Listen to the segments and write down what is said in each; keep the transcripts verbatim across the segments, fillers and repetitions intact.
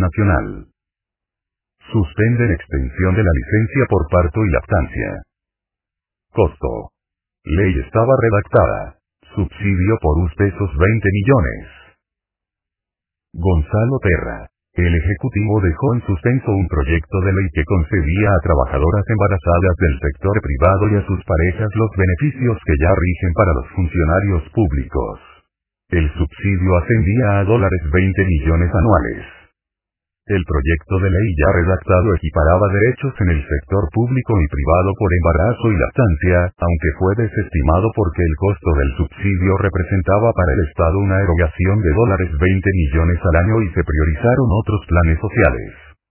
nacional. Suspenden extensión de la licencia por parto y lactancia. Costo. Ley estaba redactada. Subsidio por U S pesos veinte millones. Gonzalo Terra. El Ejecutivo dejó en suspenso un proyecto de ley que concedía a trabajadoras embarazadas del sector privado y a sus parejas los beneficios que ya rigen para los funcionarios públicos. El subsidio ascendía a dólares veinte millones anuales. El proyecto de ley ya redactado equiparaba derechos en el sector público y privado por embarazo y lactancia, aunque fue desestimado porque el costo del subsidio representaba para el Estado una erogación de dólares veinte millones al año y se priorizaron otros planes sociales.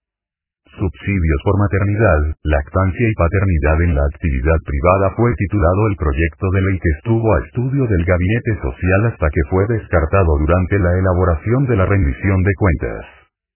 Subsidios por maternidad, lactancia y paternidad en la actividad privada fue titulado el proyecto de ley que estuvo a estudio del Gabinete Social hasta que fue descartado durante la elaboración de la rendición de cuentas.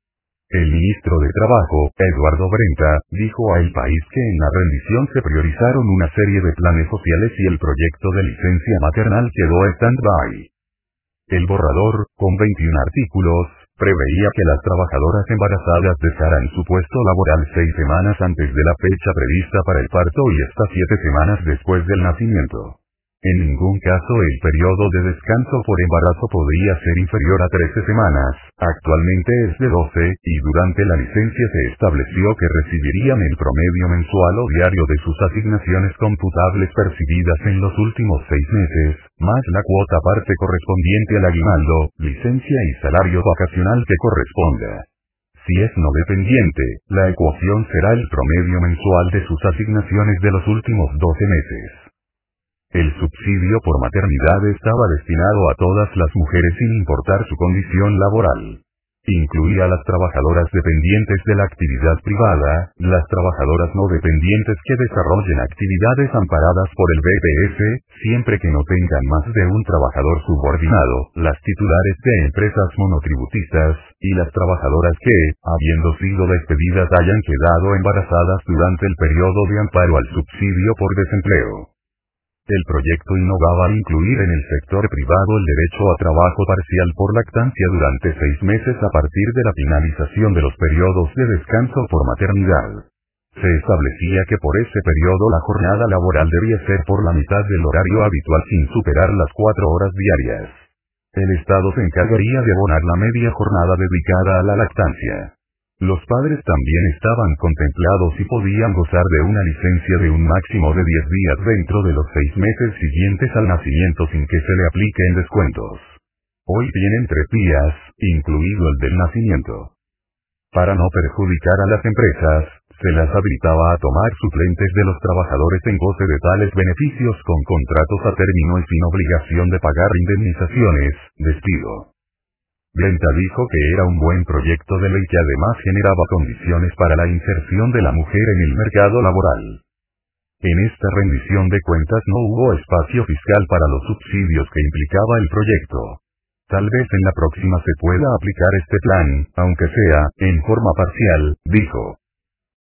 El ministro de Trabajo, Eduardo Brenta, dijo a El País que en la rendición se priorizaron una serie de planes sociales y el proyecto de licencia maternal quedó stand-by. El borrador, con veintiún artículos, preveía que las trabajadoras embarazadas dejaran su puesto laboral seis semanas antes de la fecha prevista para el parto y hasta siete semanas después del nacimiento. En ningún caso el periodo de descanso por embarazo podría ser inferior a trece semanas, actualmente es de doce, y durante la licencia se estableció que recibirían el promedio mensual o diario de sus asignaciones computables percibidas en los últimos seis meses, más la cuota parte correspondiente al aguinaldo, licencia y salario vacacional que corresponda. Si es no dependiente, la ecuación será el promedio mensual de sus asignaciones de los últimos doce meses. El subsidio por maternidad estaba destinado a todas las mujeres sin importar su condición laboral. Incluía a las trabajadoras dependientes de la actividad privada, las trabajadoras no dependientes que desarrollen actividades amparadas por el B P S, siempre que no tengan más de un trabajador subordinado, las titulares de empresas monotributistas, y las trabajadoras que, habiendo sido despedidas hayan quedado embarazadas durante el periodo de amparo al subsidio por desempleo. El proyecto innovaba al incluir en el sector privado el derecho a trabajo parcial por lactancia durante seis meses a partir de la finalización de los periodos de descanso por maternidad. Se establecía que por ese periodo la jornada laboral debía ser por la mitad del horario habitual sin superar las cuatro horas diarias. El Estado se encargaría de abonar la media jornada dedicada a la lactancia. Los padres también estaban contemplados y podían gozar de una licencia de un máximo de diez días dentro de los seis meses siguientes al nacimiento sin que se le apliquen descuentos. Hoy tienen tres días, incluido el del nacimiento. Para no perjudicar a las empresas, se las habilitaba a tomar suplentes de los trabajadores en goce de tales beneficios con contratos a término y sin obligación de pagar indemnizaciones, despido. Brenta dijo que era un buen proyecto de ley que además generaba condiciones para la inserción de la mujer en el mercado laboral. En esta rendición de cuentas no hubo espacio fiscal para los subsidios que implicaba el proyecto. Tal vez en la próxima se pueda aplicar este plan, aunque sea, en forma parcial, dijo.